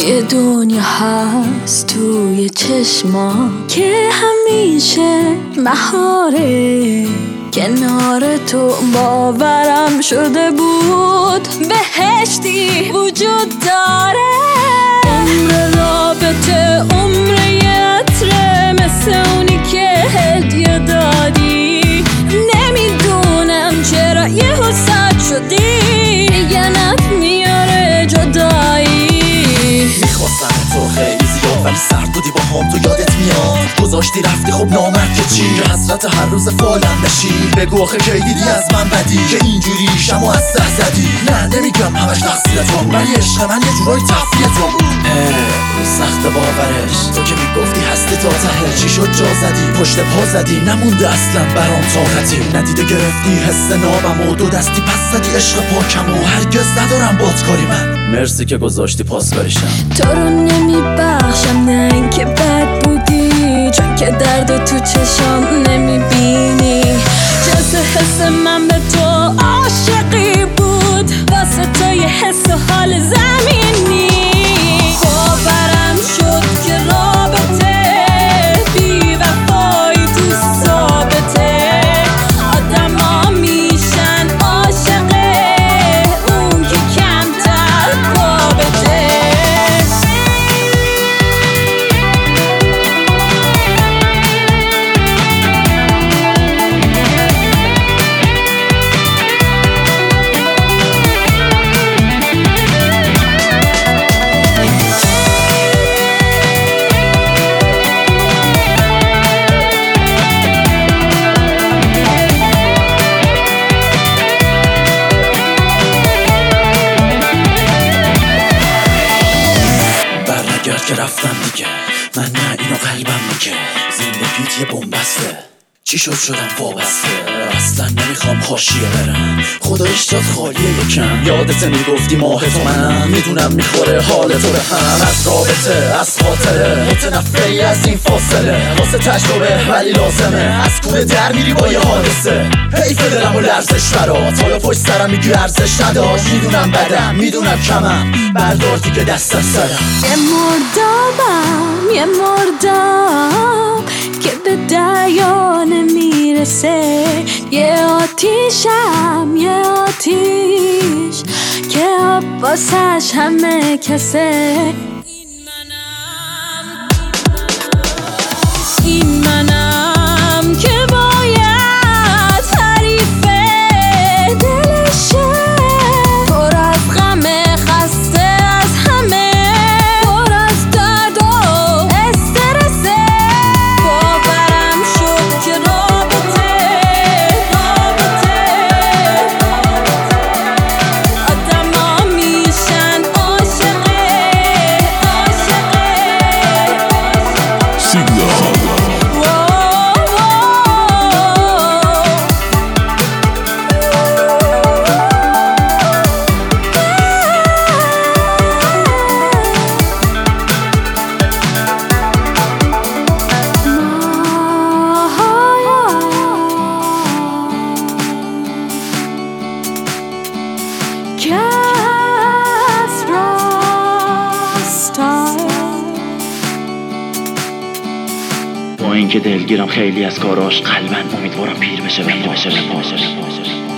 یه دنیا هست توی چشما که همیشه بهاره، کنار تو باورم شده بود بهشتی وجود داره. عمر رابطه عمر یه عطره، مثل اونی که هدیه دادی. نمیدونم چرا یهو سد شدی، میگنت میاره جدایی. میخواستم تو خیلی زیاد ولی سرد بودی با هم، تو یادت میاد گذاشتی رفتی. خب نامرد که چی؟ که حسرت هر روز فالم بشی. بگو آخه کی دیدی از من بدی که اینجوری شمو از سر زدی؟ نه نمیگم همش تقصیر تو، ولی عشق من یه جورایی تفریه تو بود. سخت باورش، تو که میگفتی هستی تا ته. چی شد جا زدی پشت پا زدی، نمونده اصلا برام طاقتی. ندیده گرفتی حس نابم و دو دستی پس زدی عشق پاکم و هرگز ندارم بات کاری. من مرسی که گذاشتی پاس بریشم. تو رو نمیبخشم، نه اینکه بد بودی، چون که درد تو چشام نمیبینی. جز حس من به تو عاشقی بود، واسه تو یه حس و حال زمینی. باورم شد که رابطه بی وفایی تو ثابته. آدم ها میشن عاشقه اون که کمتر بابته. که رفتم دیگه، من نه اینو قلبم میگه. زندگیت یه بنبسته، چی شدم وابسته. اصلا نمیخوام حاشیه برم، خدایش جات خالیه یکم. یادت میگفتی ماه تو منم، میدونم میخوره حال تو به هم. از رابطه از خاطره متنفری از این فاصله، واسه تجربه ولی لازمه. از کوره در میری با یه حادثه، حیف دلم و لرزش برات. حالا پشت سرم میگی ارزش نداشت. میدونم بدم میدونم کمم، بردار دیگه دست از سرم. یه مردم که به دریا نمیرسه. یه آتیشم، یه آتیش که آب واسش همه کسه. این منم که باید حریف دلشه. پر از غم، خسته از همه، پر از درد و استرسه. باورم شد که رابطه آدم ها میشن عاشقه. با اینکه دلگیرم خیلی از کاراش، قلبن امیدوارم پیر بشه.